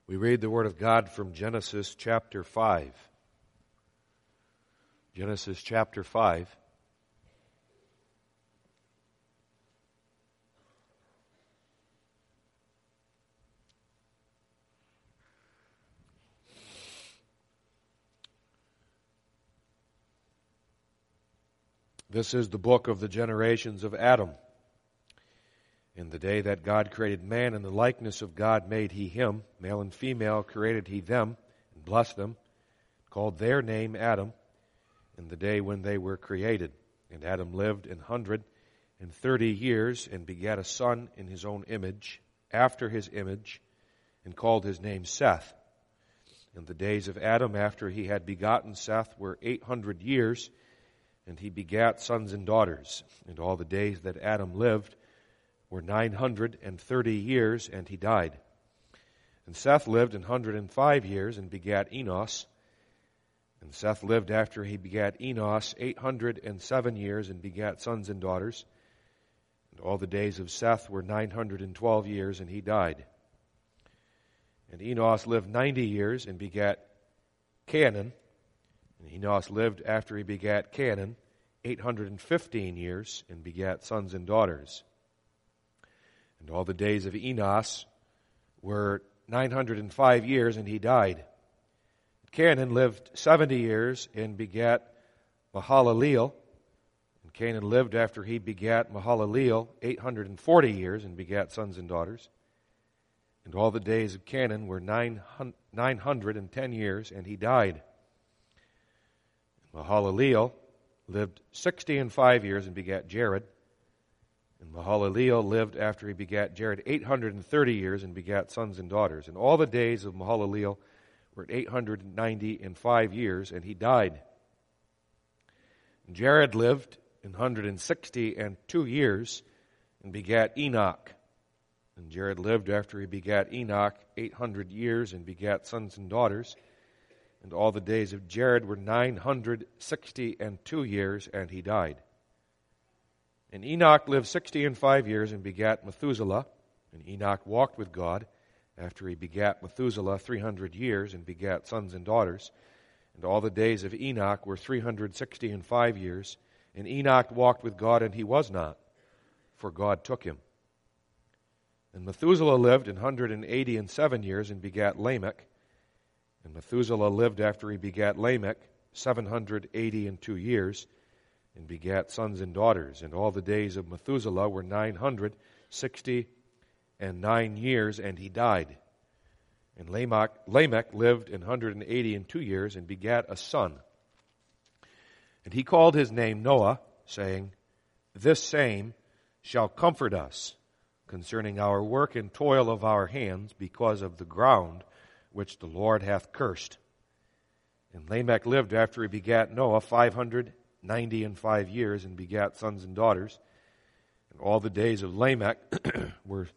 We read the Word of God from Genesis chapter 5. Genesis chapter 5. This is the book of the generations of Adam. In the day that God created man, in the likeness of God made he him, male and female created he them, and blessed them, called their name Adam, in the day when they were created. And Adam lived 130 years, and begat a son in his own image, after his image, and called his name Seth. And the days of Adam after he had begotten Seth were 800 years, and he begat sons and daughters. And all the days that Adam lived were 930 years, and he died. And Seth lived 105 years, and begat Enos. And Seth lived after he begat Enos 807 years, and begat sons and daughters. And all the days of Seth were 912 years, and he died. And Enos lived 90 years, and begat Cainan. And Enos lived after he begat Cainan 815 years, and begat sons and daughters. And all the days of Enos were 905 years, and he died. Cainan lived 70 years, and begat Mahalaleel. And Cainan lived after he begat Mahalaleel 840 years, and begat sons and daughters. And all the days of Cainan were 910 years, and he died. Mahalaleel lived 65 years, and begat Jared. And Mahalaleel lived after he begat Jared 830 years, and begat sons and daughters. And all the days of Mahalaleel were 895 years, and he died. And Jared lived 162 years, and begat Enoch. And Jared lived after he begat Enoch 800 years, and begat sons and daughters. And all the days of Jared were 962 years, and he died. And Enoch lived 65 years, and begat Methuselah. And Enoch walked with God after he begat Methuselah 300 years, and begat sons and daughters. And all the days of Enoch were 365 years. And Enoch walked with God, and he was not, for God took him. And Methuselah lived 187 years, and begat Lamech. And Methuselah lived after he begat Lamech 782 years, and begat sons and daughters. And all the days of Methuselah were 969 years, and he died. And Lamech lived 182 years, and begat a son. And he called his name Noah, saying, This same shall comfort us concerning our work and toil of our hands, because of the ground which the Lord hath cursed. And Lamech lived after he begat Noah 595 years, and begat sons and daughters. And all the days of Lamech were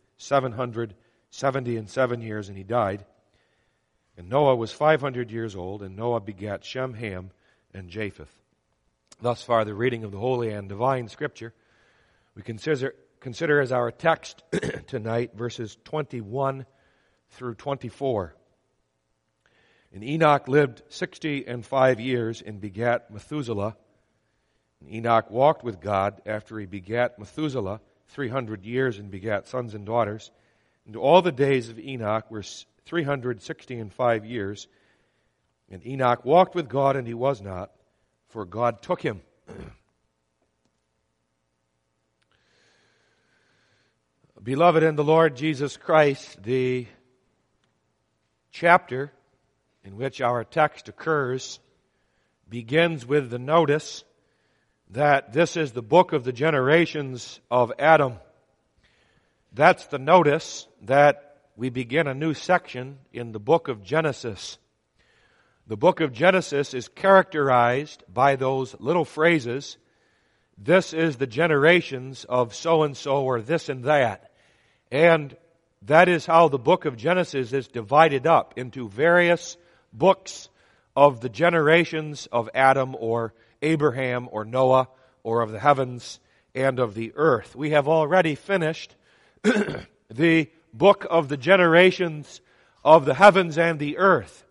777 years, and he died. And Noah was 500 years old, and Noah begat Shem, Ham, and Japheth. Thus far the reading of the Holy and Divine Scripture. We consider as our text tonight verses 21 through 24. And Enoch lived 65 years, and begat Methuselah. And Enoch walked with God after he begat Methuselah 300 years, and begat sons and daughters. And all the days of Enoch were 365 years. And Enoch walked with God, and he was not, for God took him. Beloved in the Lord Jesus Christ, the chapter in which our text occurs begins with the notice that this is the book of the generations of Adam. That's the notice that we begin a new section in the book of Genesis. The book of Genesis is characterized by those little phrases, this is the generations of so-and-so or this and that. And that is how the book of Genesis is divided up into various books of the generations of Adam or Abraham or Noah or of the heavens and of the earth. We have already finished the book of the generations of the heavens and the earth.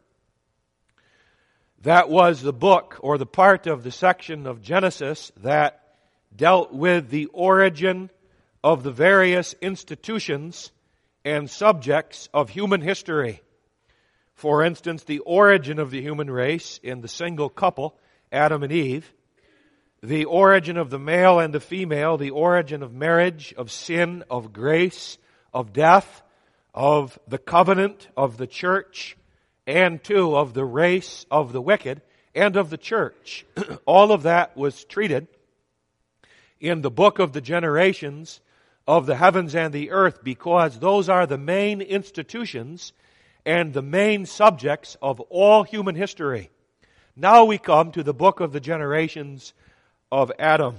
That was the book or the part of the section of Genesis that dealt with the origin of the various institutions and subjects of human history. For instance, the origin of the human race in the single couple, Adam and Eve, the origin of the male and the female, the origin of marriage, of sin, of grace, of death, of the covenant, of the church, and too of the race of the wicked, and of the church. All of that was treated in the book of the generations of the heavens and the earth, because those are the main institutions and the main subjects of all human history. Now we come to the book of the generations of Adam.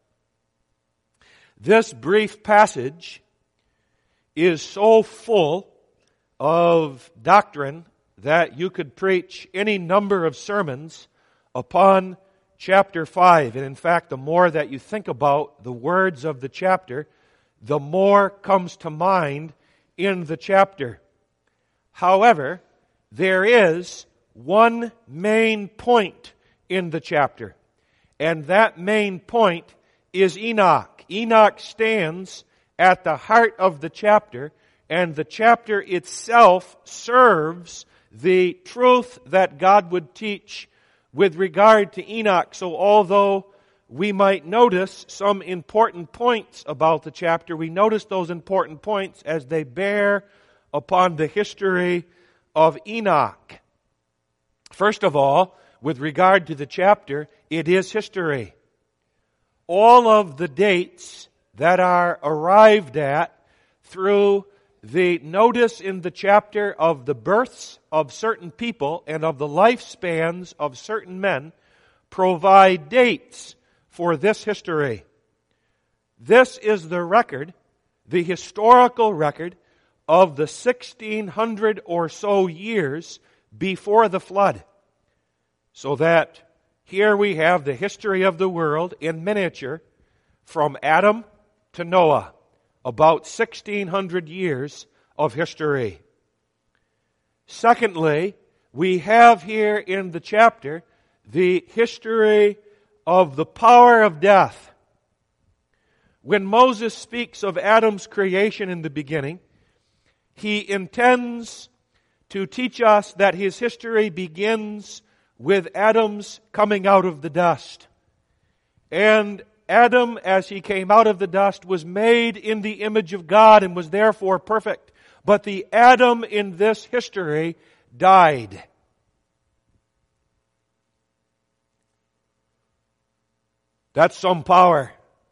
This brief passage is so full of doctrine that you could preach any number of sermons upon chapter 5. And in fact, the more that you think about the words of the chapter, the more comes to mind in the chapter. However, there is one main point in the chapter, and that main point is Enoch. Enoch stands at the heart of the chapter, and the chapter itself serves the truth that God would teach with regard to Enoch. So although we might notice some important points about the chapter, we notice those important points as they bear upon the history of Enoch. First of all, with regard to the chapter, it is history. All of the dates that are arrived at through the notice in the chapter of the births of certain people and of the lifespans of certain men provide dates for this history. This is the record, the historical record of the 1600 or so years before the flood. So that here we have the history of the world in miniature from Adam to Noah. About 1600 years of history. Secondly, we have here in the chapter the history of the power of death. When Moses speaks of Adam's creation in the beginning, he intends to teach us that his history begins with Adam's coming out of the dust. And Adam, as he came out of the dust, was made in the image of God and was therefore perfect. But the Adam in this history died. That's some power,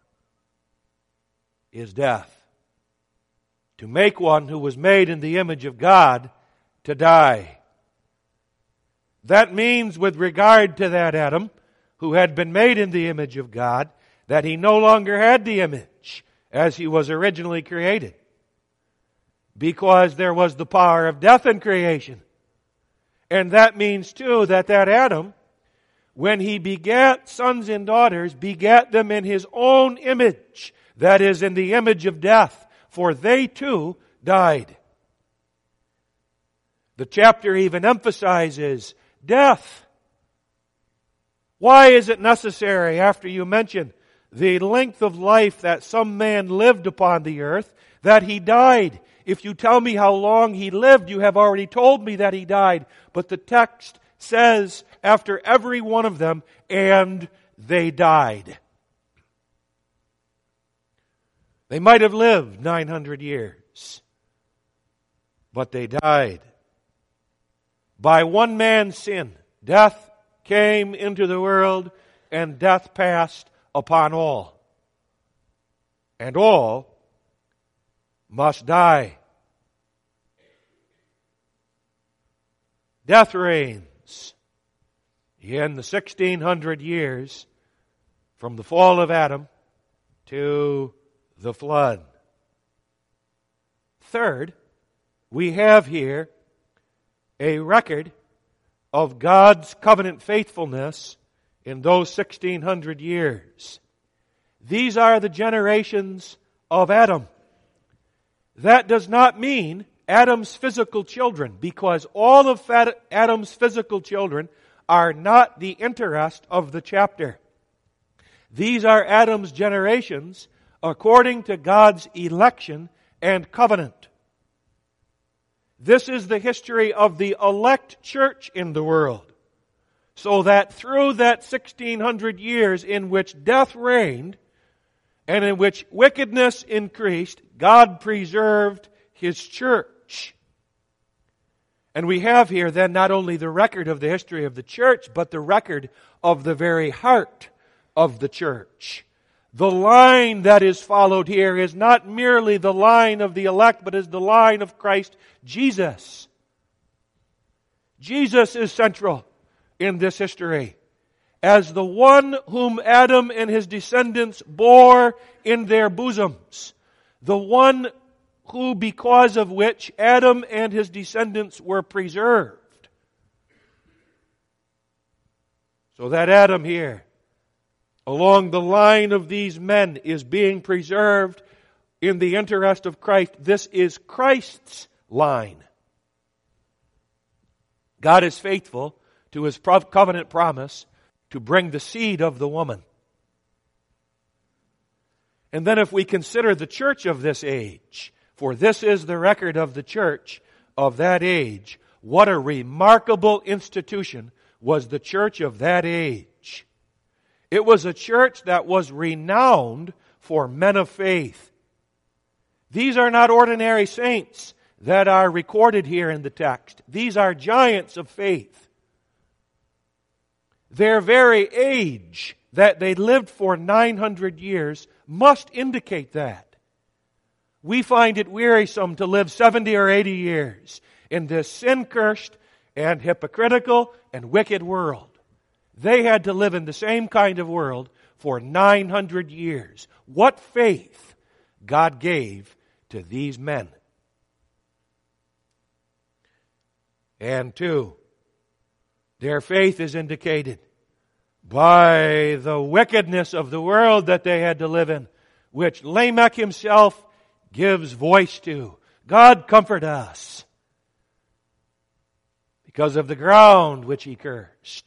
is death. To make one who was made in the image of God to die. That means, with regard to that Adam, who had been made in the image of God, that he no longer had the image as he was originally created. Because there was the power of death in creation. And that means too that Adam, when he begat sons and daughters, begat them in his own image, that is, in the image of death, for they too died. The chapter even emphasizes death. Why is it necessary, after you mention the length of life that some man lived upon the earth, that he died? If you tell me how long he lived, you have already told me that he died. But the text says, after every one of them, and they died. They might have lived 900 years, but they died. By one man's sin, death came into the world, and death passed upon all. And all must die. Death reigns in the 1600 years from the fall of Adam to the flood. Third, we have here a record of God's covenant faithfulness in those 1600 years. These are the generations of Adam. That does not mean Adam's physical children, because all of Adam's physical children are not the interest of the chapter. These are Adam's generations according to God's election and covenant. This is the history of the elect church in the world. So that through that 1600 years in which death reigned and in which wickedness increased, God preserved His church. And we have here then not only the record of the history of the church, but the record of the very heart of the church. The line that is followed here is not merely the line of the elect, but is the line of Christ Jesus. Jesus is central in this history as the one whom Adam and his descendants bore in their bosoms. The one who, because of which Adam and his descendants were preserved. So that Adam here, along the line of these men, is being preserved in the interest of Christ. This is Christ's line. God is faithful to His covenant promise to bring the seed of the woman. And then if we consider the church of this age, for this is the record of the church of that age, what a remarkable institution was the church of that age. It was a church that was renowned for men of faith. These are not ordinary saints that are recorded here in the text. These are giants of faith. Their very age, that they lived for 900 years, must indicate that. We find it wearisome to live 70 or 80 years in this sin-cursed and hypocritical and wicked world. They had to live in the same kind of world for 900 years. What faith God gave to these men. And two, their faith is indicated by the wickedness of the world that they had to live in, which Lamech himself gives voice to. God comfort us because of the ground which he cursed.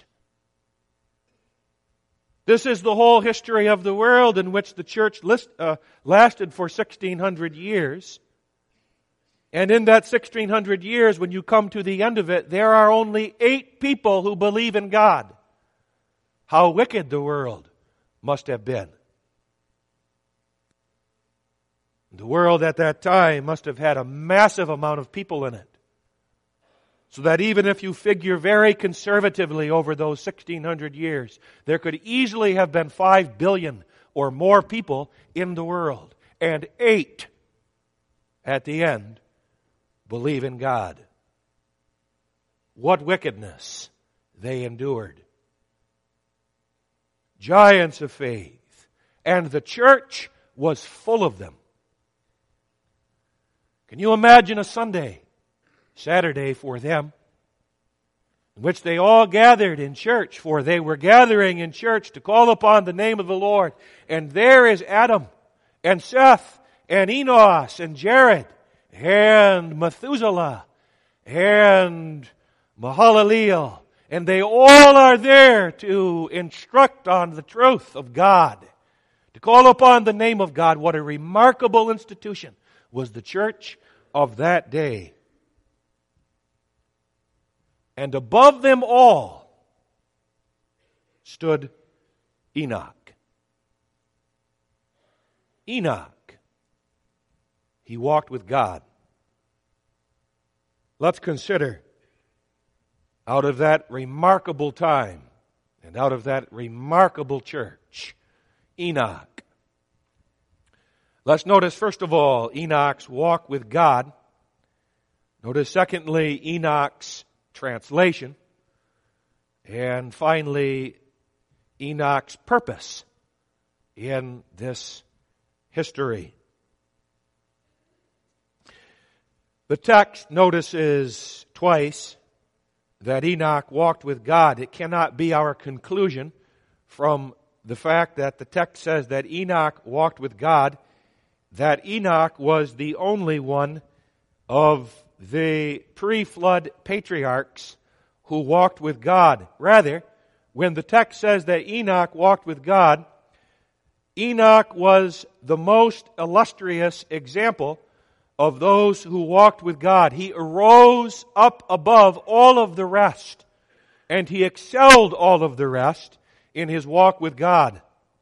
This is the whole history of the world in which the church lasted for 1600 years. And in that 1600 years, when you come to the end of it, there are only 8 people who believe in God. How wicked the world must have been. The world at that time must have had a massive amount of people in it. So that even if you figure very conservatively over those 1600 years, there could easily have been 5 billion or more people in the world. And 8 at the end believe in God. What wickedness they endured. Giants of faith. And the church was full of them. Can you imagine a Saturday for them, in which they all gathered in church, for they were gathering in church to call upon the name of the Lord. And there is Adam, and Seth, and Enos, and Jared, and Methuselah, and Mahalaleel. And they all are there to instruct on the truth of God, to call upon the name of God. What a remarkable institution was the church of that day. And above them all stood Enoch. Enoch. He walked with God. Let's consider, out of that remarkable time and out of that remarkable church, Enoch. Let's notice, first of all, Enoch's walk with God. Notice, secondly, Enoch's translation. And finally, Enoch's purpose in this history. The text notices twice that Enoch walked with God. It cannot be our conclusion from the fact that the text says that Enoch walked with God, that Enoch was the only one of the pre-flood patriarchs who walked with God. Rather, when the text says that Enoch walked with God, Enoch was the most illustrious example of those who walked with God. He arose up above all of the rest, and he excelled all of the rest in his walk with God.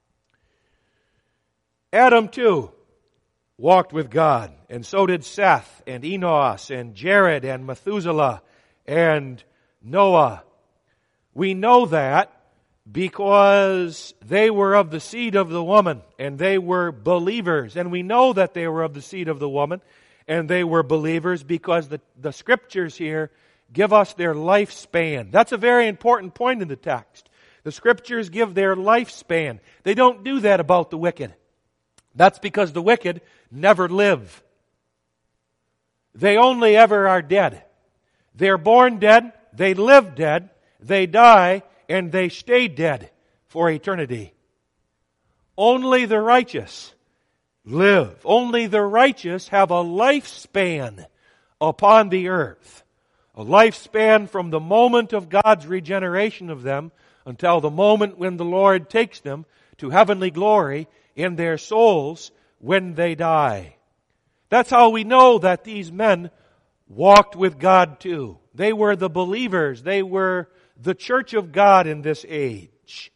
Adam, too, walked with God, and so did Seth, and Enos, and Jared, and Methuselah, and Noah. We know that because they were of the seed of the woman, and they were believers. And we know that they were of the seed of the woman, and they were believers because the Scriptures here give us their lifespan. That's a very important point in the text. The Scriptures give their lifespan. They don't do that about the wicked. That's because the wicked never live. They only ever are dead. They're born dead, they live dead, they die, and they stay dead for eternity. Only the righteous live. Only the righteous have a lifespan upon the earth. A lifespan from the moment of God's regeneration of them until the moment when the Lord takes them to heavenly glory in their souls when they die. That's how we know that these men walked with God too. They were the believers. They were the church of God in this age.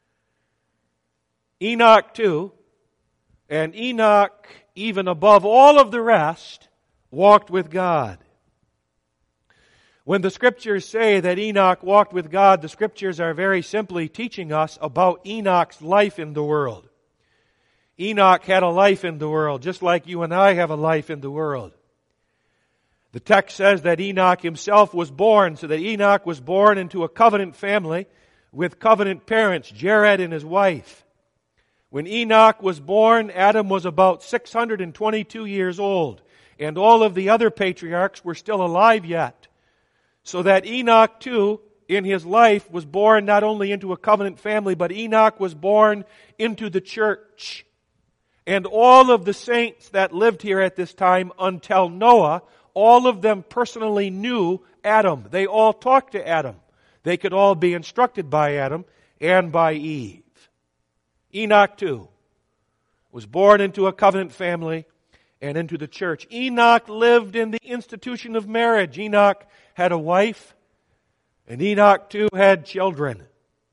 Enoch too, and Enoch, even above all of the rest, walked with God. When the Scriptures say that Enoch walked with God, the Scriptures are very simply teaching us about Enoch's life in the world. Enoch had a life in the world, just like you and I have a life in the world. The text says that Enoch himself was born, so that Enoch was born into a covenant family with covenant parents, Jared and his wife. When Enoch was born, Adam was about 622 years old, and all of the other patriarchs were still alive yet. So that Enoch too, in his life, was born not only into a covenant family, but Enoch was born into the church. And all of the saints that lived here at this time until Noah, all of them personally knew Adam. They all talked to Adam. They could all be instructed by Adam and by Eve. Enoch too was born into a covenant family and into the church. Enoch lived in the institution of marriage. Enoch had a wife, and Enoch too had children.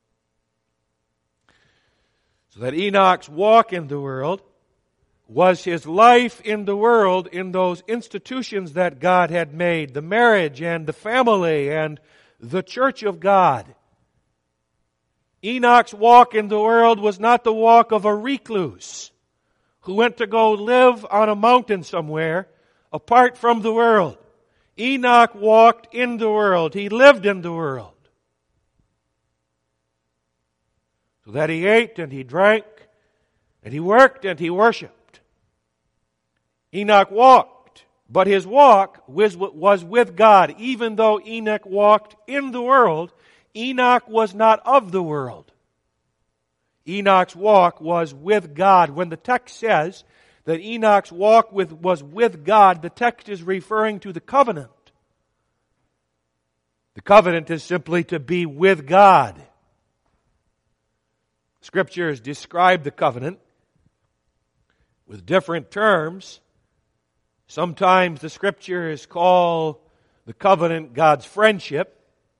So that Enoch's walk in the world was his life in the world in those institutions that God had made, the marriage and the family and the church of God. Enoch's walk in the world was not the walk of a recluse who went to go live on a mountain somewhere apart from the world. Enoch walked in the world. He lived in the world. So that he ate and he drank and he worked and he worshiped. Enoch walked, but his walk was with God. Even though Enoch walked in the world, Enoch was not of the world. Enoch's walk was with God. When the text says that Enoch's walk was with God, the text is referring to the covenant. The covenant is simply to be with God. Scriptures describe the covenant with different terms. Sometimes the Scriptures call the covenant God's friendship.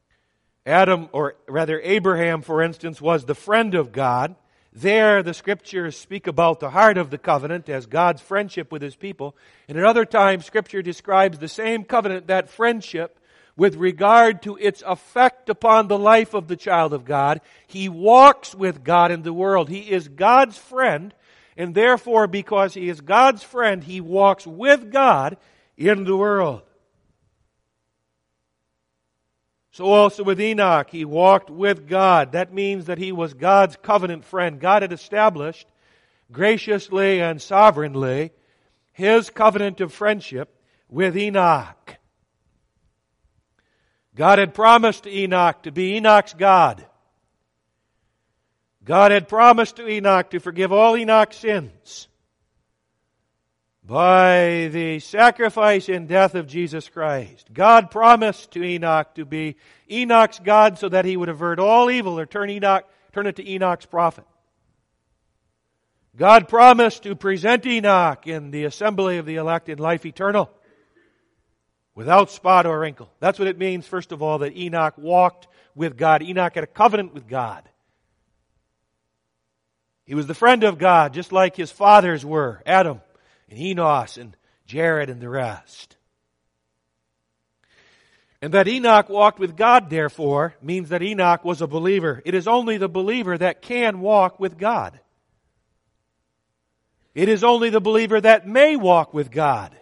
Abraham, for instance, was the friend of God. There, the Scriptures speak about the heart of the covenant as God's friendship with His people. And at other times, Scripture describes the same covenant, that friendship, with regard to its effect upon the life of the child of God. He walks with God in the world. He is God's friend, and therefore, because he is God's friend, he walks with God in the world. So also with Enoch, he walked with God. That means that he was God's covenant friend. God had established, graciously and sovereignly, His covenant of friendship with Enoch. God had promised Enoch to be Enoch's God. God had promised to Enoch to forgive all Enoch's sins. By the sacrifice and death of Jesus Christ, God promised to Enoch to be Enoch's God so that he would avert all evil or turn it to Enoch's profit. God promised to present Enoch in the assembly of the elect in life eternal, without spot or wrinkle. That's what it means, first of all, that Enoch walked with God. Enoch had a covenant with God. He was the friend of God, just like his fathers were, Adam and Enos and Jared and the rest. And that Enoch walked with God, therefore, means that Enoch was a believer. It is only the believer that can walk with God. It is only the believer that may walk with God.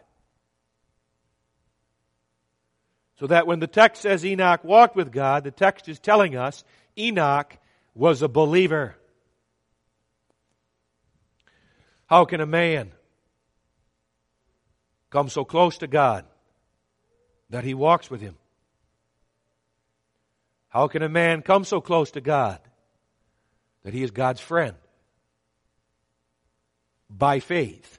So that when the text says Enoch walked with God, the text is telling us Enoch was a believer. How can a man come so close to God that he walks with Him? How can a man come so close to God that he is God's friend? By faith.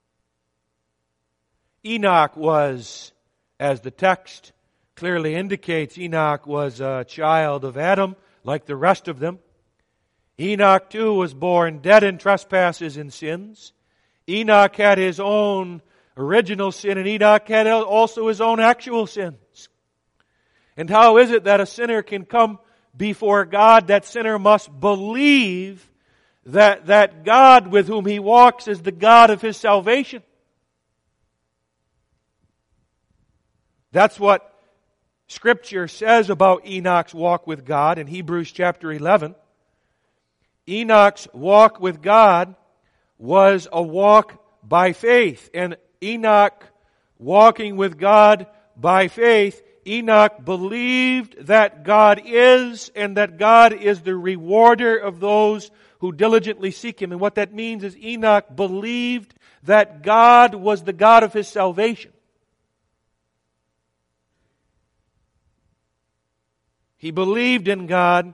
Enoch was, as the text clearly indicates, Enoch was a child of Adam, like the rest of them. Enoch too was born dead in trespasses and sins. Enoch had his own original sin, and Enoch had also his own actual sins. And how is it that a sinner can come before God? That sinner must believe that God with whom he walks is the God of his salvation. That's what Scripture says about Enoch's walk with God in Hebrews chapter 11. Enoch's walk with God was a walk by faith. And Enoch, walking with God by faith, Enoch believed that God is, and that God is the rewarder of those who diligently seek Him. And what that means is Enoch believed that God was the God of his salvation. He believed in God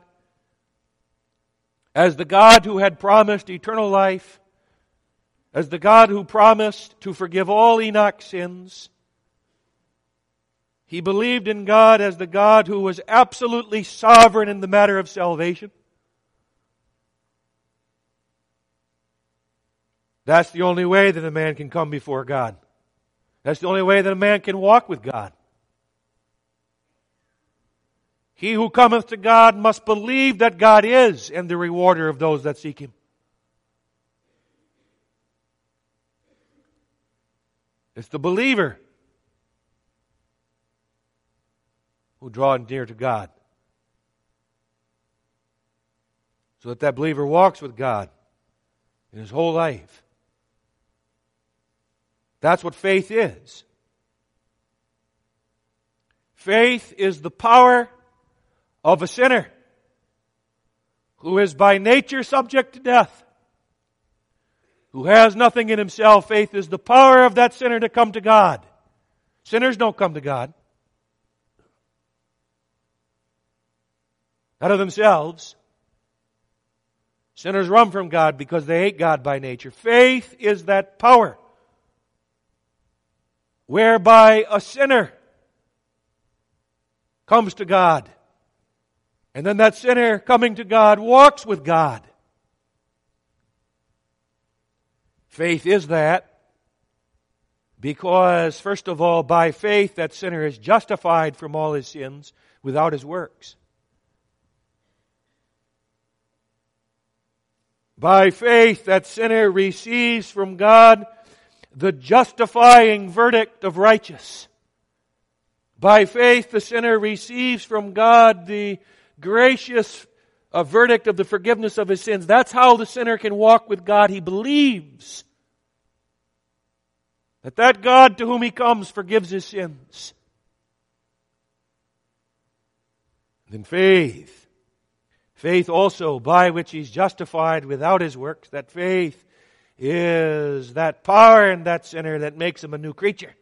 as the God who had promised eternal life, as the God who promised to forgive all Enoch's sins. He believed in God as the God who was absolutely sovereign in the matter of salvation. That's the only way that a man can come before God. That's the only way that a man can walk with God. He who cometh to God must believe that God is, and the rewarder of those that seek Him. It's the believer who draws near to God, so that that believer walks with God in his whole life. That's what faith is. Faith is the power of a sinner who is by nature subject to death, who has nothing in himself. Faith is the power of that sinner to come to God. Sinners don't come to God. Not of themselves. Sinners run from God because they hate God by nature. Faith is that power whereby a sinner comes to God. And then that sinner coming to God walks with God. Faith is that because, first of all, by faith that sinner is justified from all his sins without his works. By faith that sinner receives from God the justifying verdict of righteous. By faith the sinner receives from God the gracious verdict of the forgiveness of his sins. That's how the sinner can walk with God. He believes that God to whom he comes forgives his sins. Then faith also by which he's justified without his works, that faith is that power in that sinner that makes him a new creature.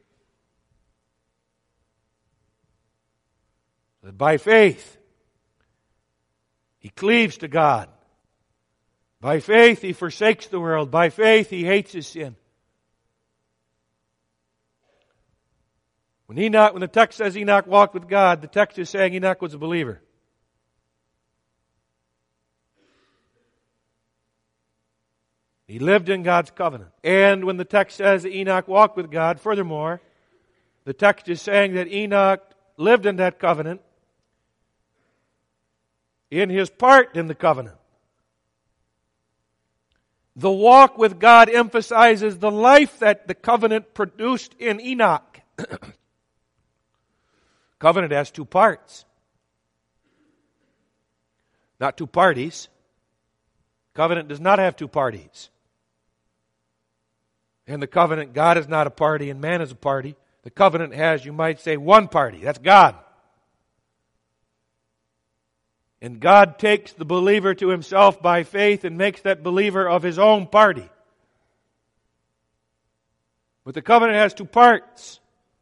That by faith he cleaves to God. By faith he forsakes the world. By faith he hates his sin. When the text says Enoch walked with God, the text is saying Enoch was a believer. He lived in God's covenant. And when the text says that Enoch walked with God, furthermore, the text is saying that Enoch lived in that covenant in his part in the covenant. The walk with God emphasizes the life that the covenant produced in Enoch. Covenant has two parts. Not two parties. Covenant does not have two parties. In the covenant, God is not a party and man is a party. The covenant has, you might say, one party. That's God. And God takes the believer to himself by faith and makes that believer of his own party. But the covenant has two parts.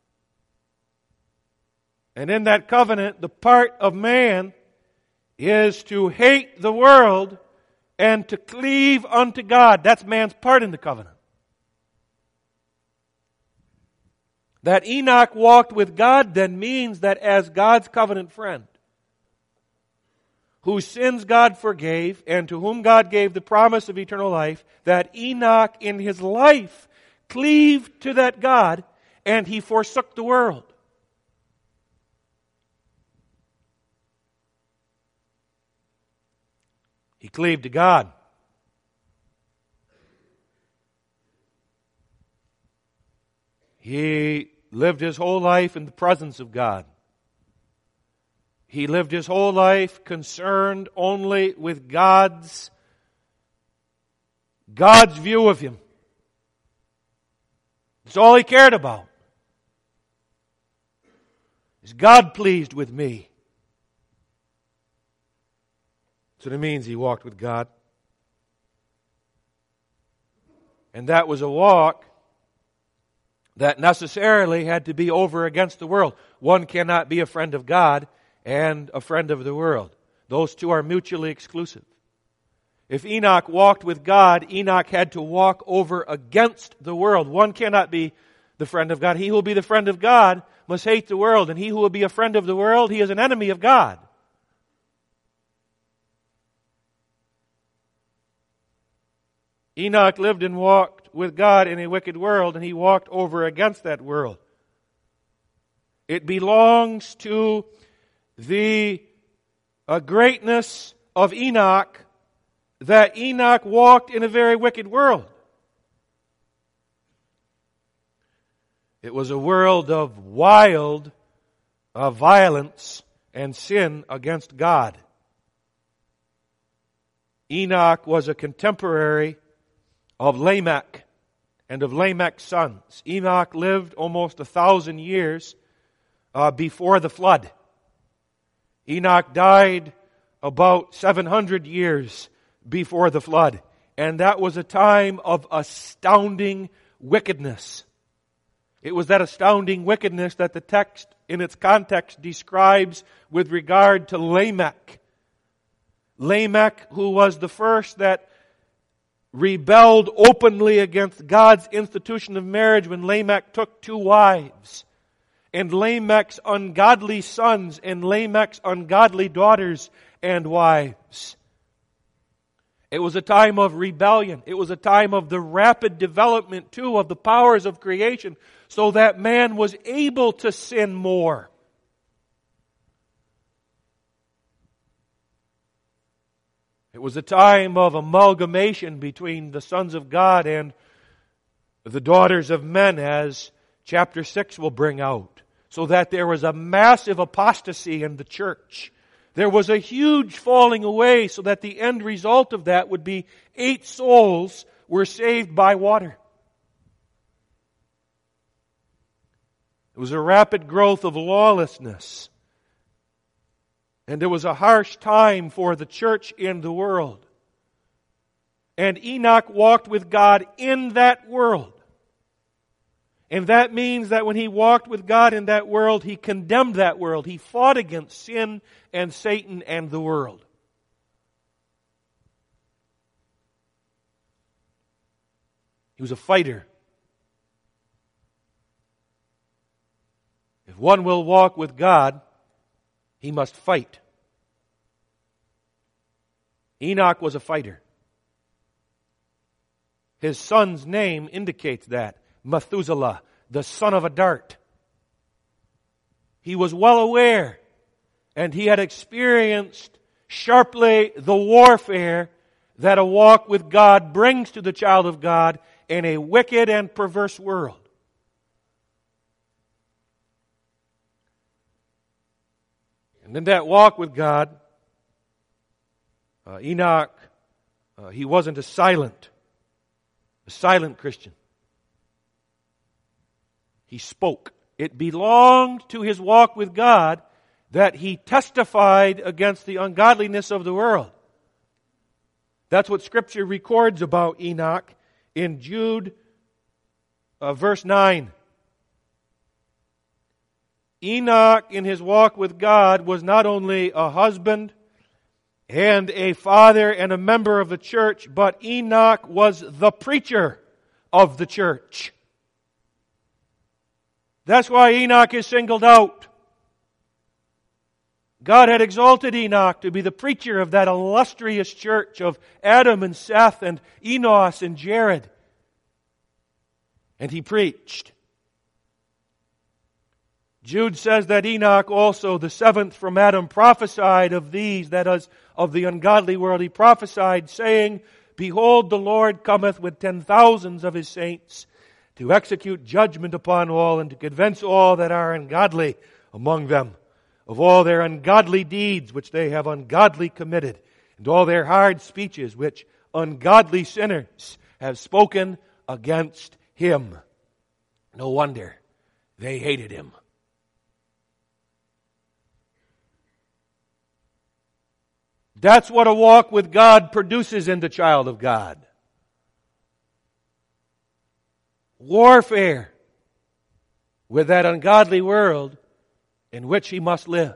And in that covenant, the part of man is to hate the world and to cleave unto God. That's man's part in the covenant. That Enoch walked with God then means that as God's covenant friend, whose sins God forgave and to whom God gave the promise of eternal life, that Enoch in his life cleaved to that God and he forsook the world. He cleaved to God. He lived his whole life in the presence of God. He lived his whole life concerned only with God's view of him. That's all he cared about. Is God pleased with me? That's what it means he walked with God. And that was a walk that necessarily had to be over against the world. One cannot be a friend of God and a friend of the world. Those two are mutually exclusive. If Enoch walked with God, Enoch had to walk over against the world. One cannot be the friend of God. He who will be the friend of God must hate the world, and he who will be a friend of the world, he is an enemy of God. Enoch lived and walked with God in a wicked world, and he walked over against that world. It belongs to the greatness of Enoch that Enoch walked in a very wicked world. It was a world of wild violence and sin against God. Enoch was a contemporary of Lamech and of Lamech's sons. Enoch lived almost 1,000 years before the flood. Enoch died about 700 years before the flood. And that was a time of astounding wickedness. It was that astounding wickedness that the text in its context describes with regard to Lamech. Lamech, who was the first that rebelled openly against God's institution of marriage when Lamech took two wives. And Lamech's ungodly sons and Lamech's ungodly daughters and wives. It was a time of rebellion. It was a time of the rapid development, too, of the powers of creation, so that man was able to sin more. It was a time of amalgamation between the sons of God and the daughters of men, as chapter 6 will bring out, so that there was a massive apostasy in the church. There was a huge falling away, so that the end result of that would be 8 souls were saved by water. It was a rapid growth of lawlessness. And there was a harsh time for the church in the world. And Enoch walked with God in that world. And that means that when he walked with God in that world, he condemned that world. He fought against sin and Satan and the world. He was a fighter. one will walk with God, he must fight. Enoch was a fighter. His son's name indicates that. Methuselah, the son of a dart. He was well aware, and he had experienced sharply the warfare that a walk with God brings to the child of God in a wicked and perverse world. And in that walk with God, Enoch, he wasn't a silent Christian. He spoke. It belonged to his walk with God that he testified against the ungodliness of the world. That's what Scripture records about Enoch in Jude verse 9. Enoch, in his walk with God, was not only a husband and a father and a member of the church, but Enoch was the preacher of the church. That's why Enoch is singled out. God had exalted Enoch to be the preacher of that illustrious church of Adam and Seth and Enos and Jared. And he preached. Jude says that Enoch also, the seventh from Adam, prophesied of these, that is, of the ungodly world. He prophesied, saying, Behold, the Lord cometh with 10,000s of his saints, to execute judgment upon all, and to convince all that are ungodly among them of all their ungodly deeds which they have ungodly committed, and all their hard speeches which ungodly sinners have spoken against him. No wonder they hated him. That's what a walk with God produces in the child of God. Warfare with that ungodly world in which he must live.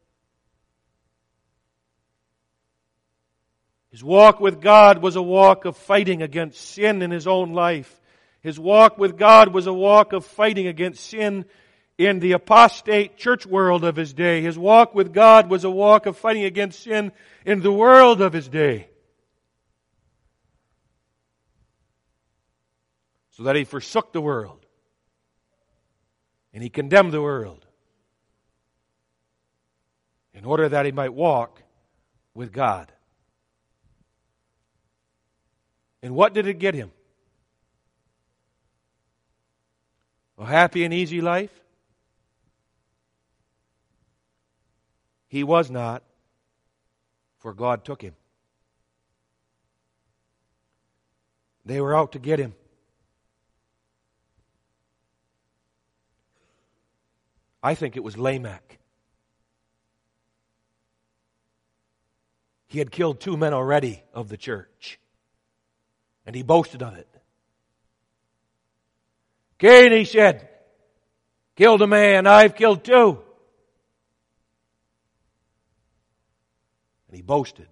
His walk with God was a walk of fighting against sin in his own life. His walk with God was a walk of fighting against sin in the apostate church world of his day. His walk with God was a walk of fighting against sin in the world of his day. So that he forsook the world. And he condemned the world. In order that he might walk with God. And what did it get him? A happy and easy life? He was not, for God took him. They were out to get him. I think it was Lamech. He had killed 2 men already of the church. And he boasted of it. Cain, he said, killed a man, I've killed 2. And he boasted.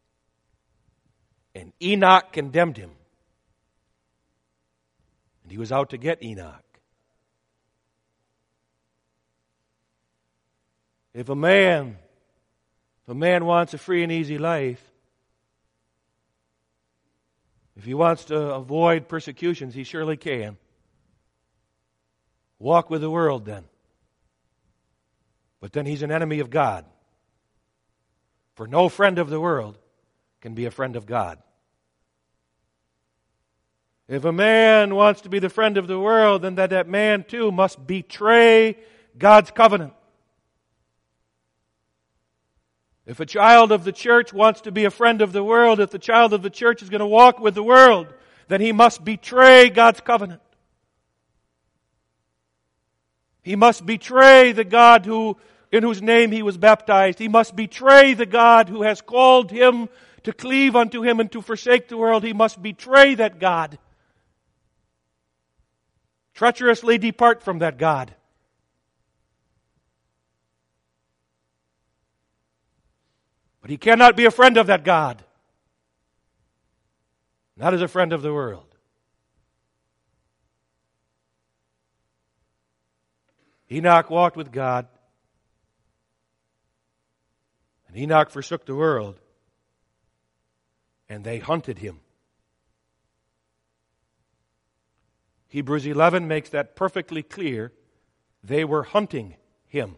And Enoch condemned him. And he was out to get Enoch. If a man wants a free and easy life, if he wants to avoid persecutions, he surely can. Walk with the world then. But then he's an enemy of God. For no friend of the world can be a friend of God. If a man wants to be the friend of the world, then that man too must betray God's covenant. If a child of the church wants to be a friend of the world, if the child of the church is going to walk with the world, then he must betray God's covenant. He must betray the God in whose name he was baptized. He must betray the God who has called him to cleave unto him and to forsake the world. He must betray that God. Treacherously depart from that God. But he cannot be a friend of that God. Not as a friend of the world. Enoch walked with God, and Enoch forsook the world, and they hunted him. Hebrews 11 makes that perfectly clear. They were hunting him.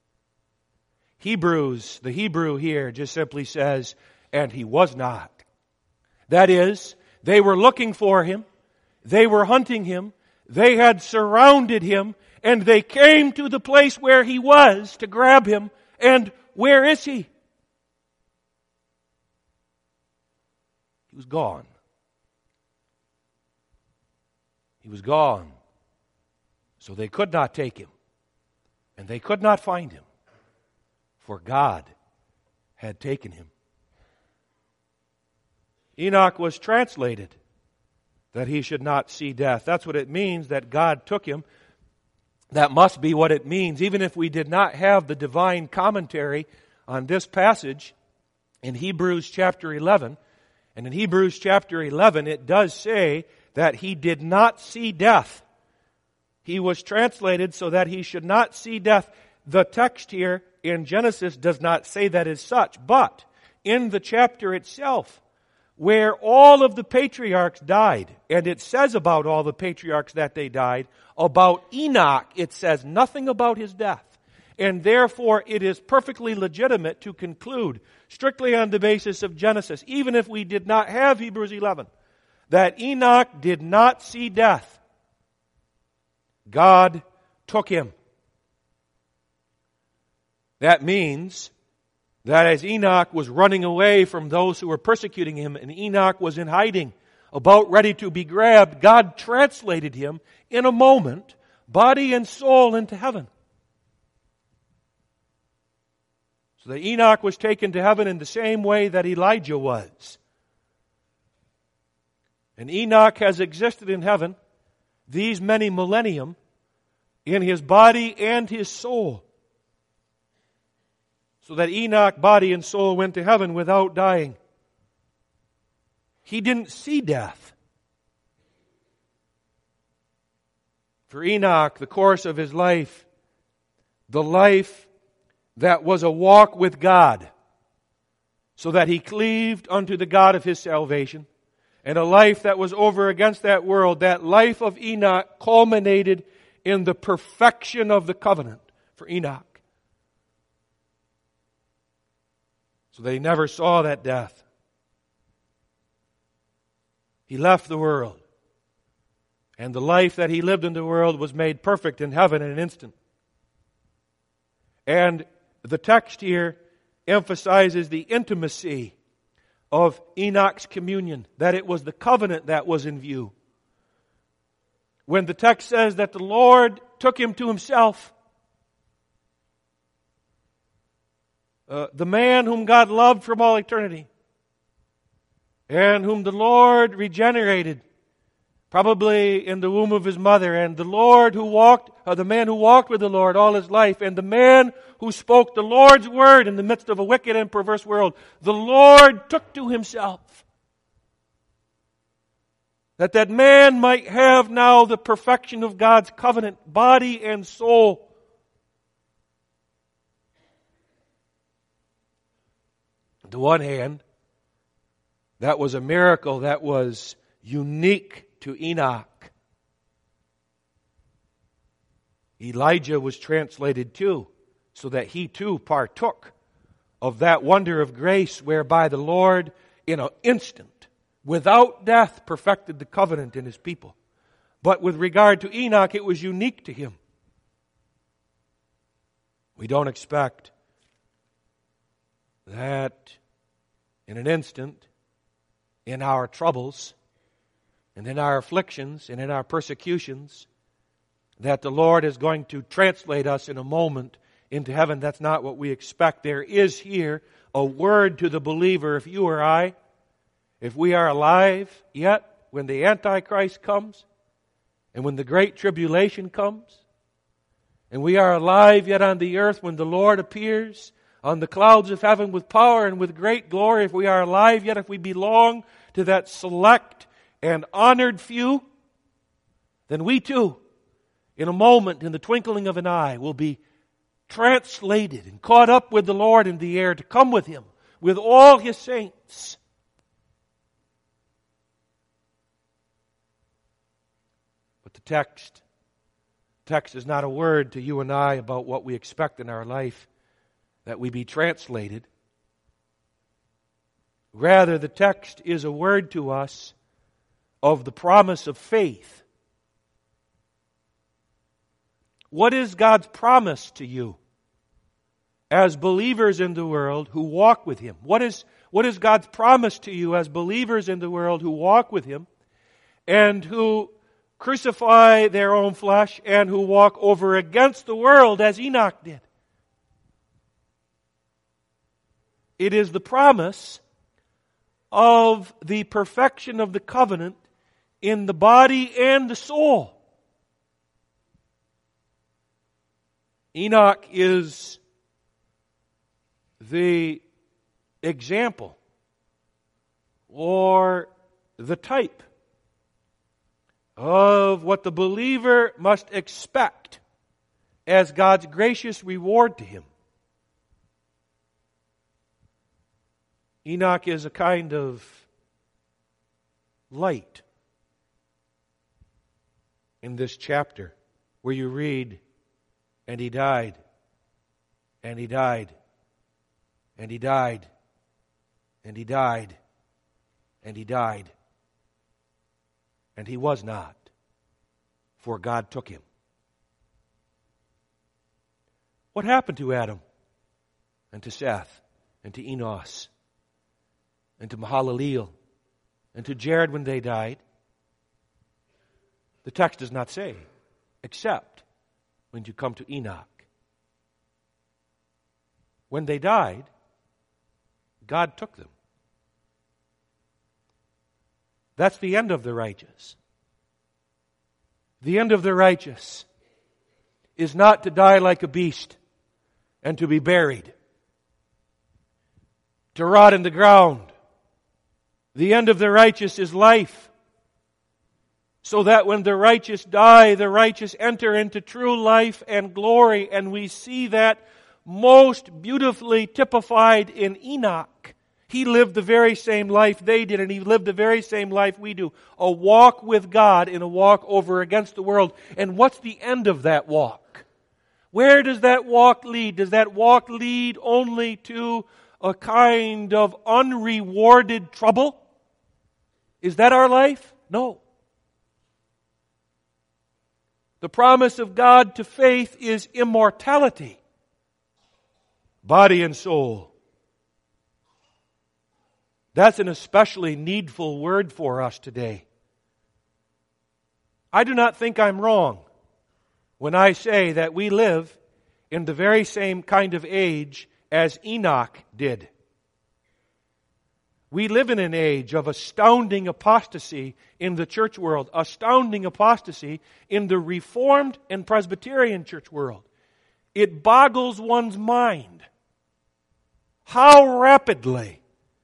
The Hebrew here just simply says, and he was not. That is, they were looking for him. They were hunting him. They had surrounded him, and they came to the place where he was to grab him. And where is he? He was gone. He was gone. So they could not take him. And they could not find him. For God had taken him. Enoch was translated that he should not see death. That's what it means that God took him. That must be what it means. Even if we did not have the divine commentary on this passage in Hebrews chapter 11, and in Hebrews chapter 11 it does say that he did not see death. He was translated so that he should not see death. The text here in Genesis does not say that as such, but in the chapter itself, where all of the patriarchs died, and it says about all the patriarchs that they died, about Enoch, it says nothing about his death. And therefore, it is perfectly legitimate to conclude, strictly on the basis of Genesis, even if we did not have Hebrews 11, that Enoch did not see death. God took him. That means that as Enoch was running away from those who were persecuting him, and Enoch was in hiding, about ready to be grabbed, God translated him in a moment, body and soul, into heaven. So that Enoch was taken to heaven in the same way that Elijah was. And Enoch has existed in heaven these many millennium in his body and his soul. So that Enoch, body and soul, went to heaven without dying. He didn't see death. For Enoch, the course of his life, the life that was a walk with God, so that he cleaved unto the God of his salvation, and a life that was over against that world, that life of Enoch culminated in the perfection of the covenant for Enoch. So they never saw that death. He left the world. And the life that he lived in the world was made perfect in heaven in an instant. And the text here emphasizes the intimacy of Enoch's communion, that it was the covenant that was in view. When the text says that the Lord took him to himself, the man whom God loved from all eternity, and whom the Lord regenerated, probably in the womb of his mother, and the man who walked with the Lord all his life, and the man who spoke the Lord's word in the midst of a wicked and perverse world, the Lord took to himself. That man might have now the perfection of God's covenant, body and soul. On the one hand, that was a miracle that was unique to Enoch. Elijah was translated too, so that he too partook of that wonder of grace whereby the Lord, in an instant, without death, perfected the covenant in his people. But with regard to Enoch, it was unique to him. We don't expect that in an instant, in our troubles, and in our afflictions, and in our persecutions, that the Lord is going to translate us in a moment into heaven. That's not what we expect. There is here a word to the believer, if you or I, if we are alive yet when the Antichrist comes, and when the great tribulation comes, and we are alive yet on the earth when the Lord appears on the clouds of heaven with power and with great glory, if we are alive yet, if we belong to that select and honored few, then we too, in a moment, in the twinkling of an eye, will be translated and caught up with the Lord in the air to come with Him, with all His saints. But the text is not a word to you and I about what we expect in our life, that we be translated. Rather, the text is a word to us of the promise of faith. What is God's promise to you as believers in the world who walk with Him? What is God's promise to you as believers in the world who walk with Him and who crucify their own flesh and who walk over against the world as Enoch did? It is the promise of the perfection of the covenant in the body and the soul. Enoch is the example or the type of what the believer must expect as God's gracious reward to him. Enoch is a kind of light in this chapter where you read, and he died, and he died, and he died, and he died, and he died. And he was not, for God took him. What happened to Adam and to Seth and to Enos and to Mahalaleel and to Jared when they died? The text does not say, except when you come to Enoch. When they died, God took them. That's the end of the righteous. The end of the righteous is not to die like a beast and to be buried, to rot in the ground. The end of the righteous is life, so that when the righteous die, the righteous enter into true life and glory. And we see that most beautifully typified in Enoch. He lived the very same life they did, and he lived the very same life we do. A walk with God in a walk over against the world. And what's the end of that walk? Where does that walk lead? Does that walk lead only to a kind of unrewarded trouble? Is that our life? No. The promise of God to faith is immortality, body and soul. That's an especially needful word for us today. I do not think I'm wrong when I say that we live in the very same kind of age as Enoch did. We live in an age of astounding apostasy in the church world, astounding apostasy in the Reformed and Presbyterian church world. It boggles one's mind how rapidly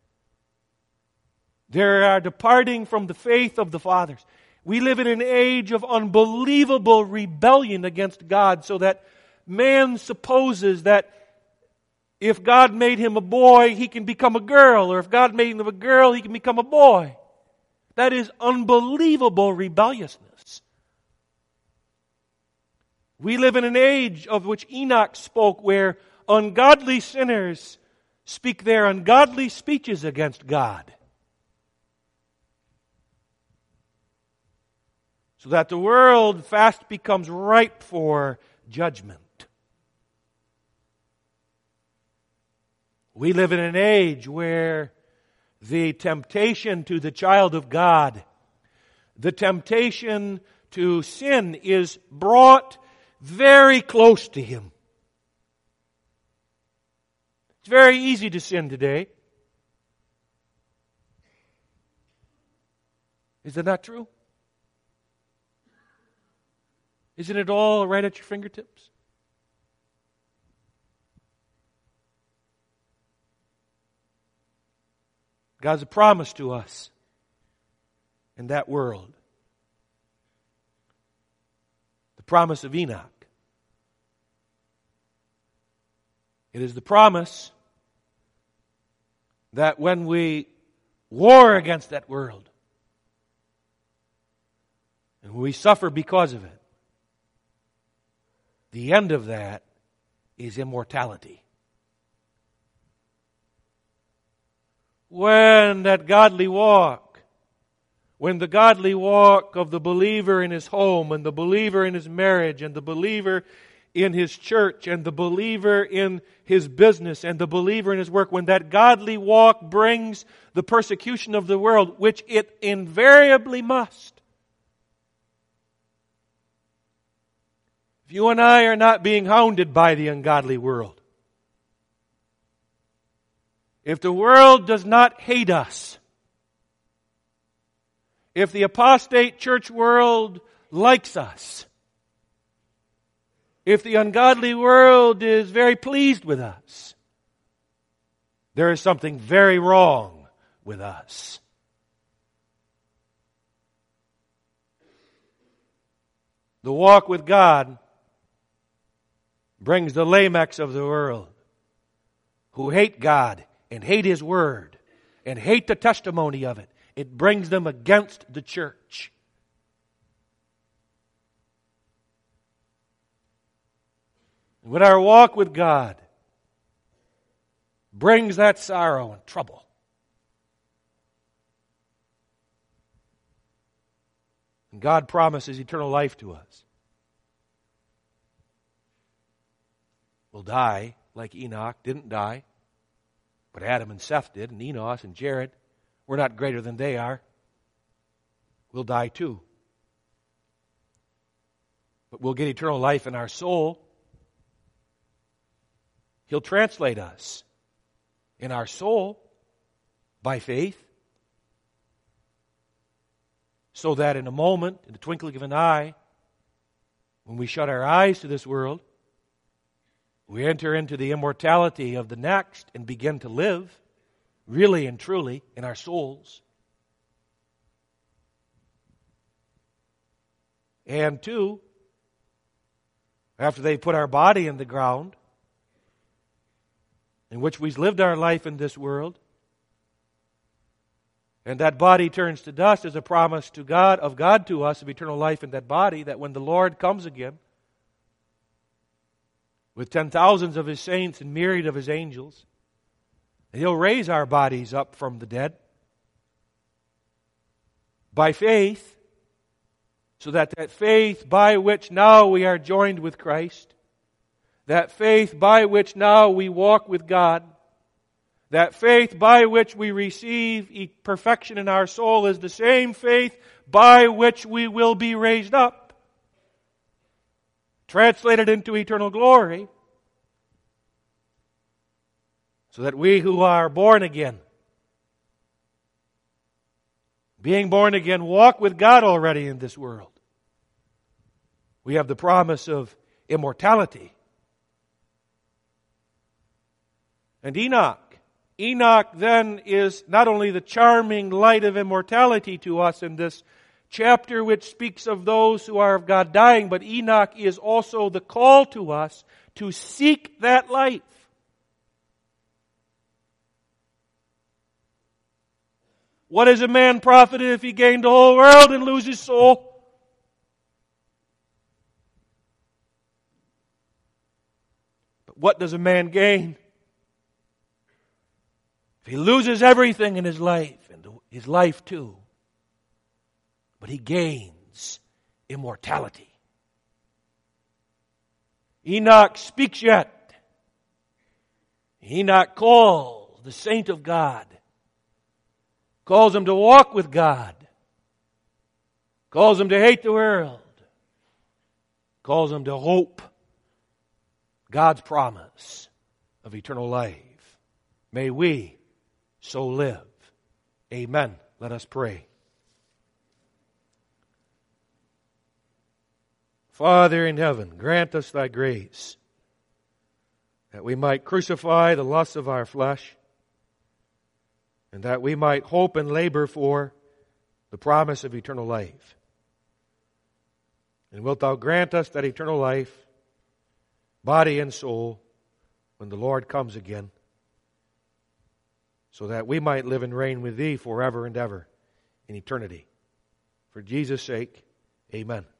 they are departing from the faith of the fathers. We live in an age of unbelievable rebellion against God, so that man supposes that if God made him a boy, he can become a girl, or if God made him a girl, he can become a boy. That is unbelievable rebelliousness. We live in an age of which Enoch spoke, where ungodly sinners speak their ungodly speeches against God, so that the world fast becomes ripe for judgment. We live in an age where the temptation to the child of God, the temptation to sin, is brought very close to him. It's very easy to sin today. Is that not true? Isn't it all right at your fingertips? God's a promise to us in that world. The promise of Enoch. It is the promise that when we war against that world, and we suffer because of it, the end of that is immortality. When the godly walk of the believer in his home, and the believer in his marriage, and the believer in his church, and the believer in his business, and the believer in his work, when that godly walk brings the persecution of the world, which it invariably must. If you and I are not being hounded by the ungodly world, if the world does not hate us, if the apostate church world likes us, if the ungodly world is very pleased with us, there is something very wrong with us. The walk with God brings the Lamechs of the world who hate God and hate His Word and hate the testimony of it. It brings them against the church. When our walk with God brings that sorrow and trouble, and God promises eternal life to us, we'll die like Enoch didn't die, but Adam and Seth did, and Enos and Jared. We're not greater than they are. We'll die too. But we'll get eternal life in our soul. He'll translate us in our soul by faith, so that in a moment, in the twinkling of an eye, when we shut our eyes to this world, we enter into the immortality of the next and begin to live, really and truly, in our souls. And two, after they put our body in the ground, in which we've lived our life in this world, and that body turns to dust as a promise to God, of God to us, of eternal life in that body, that when the Lord comes again, with 10,000s of His saints and myriad of His angels, He'll raise our bodies up from the dead by faith, so that faith by which now we are joined with Christ, that faith by which now we walk with God, that faith by which we receive perfection in our soul is the same faith by which we will be raised up, translated into eternal glory, so that we who are born again, being born again, walk with God already in this world. We have the promise of immortality. And Enoch then is not only the charming light of immortality to us in this chapter which speaks of those who are of God dying, but Enoch is also the call to us to seek that life. What is a man profited if he gained the whole world and lose his soul? But what does a man gain if he loses everything in his life, and his life too, but he gains immortality? Enoch speaks yet. Enoch calls the saint of God, calls him to walk with God, calls him to hate the world, calls him to hope God's promise of eternal life. May we so live. Amen. Let us pray. Father in heaven, grant us Thy grace, that we might crucify the lusts of our flesh, and that we might hope and labor for the promise of eternal life. And wilt thou grant us that eternal life, body and soul, when the Lord comes again, so that we might live and reign with thee forever and ever in eternity. For Jesus' sake, amen.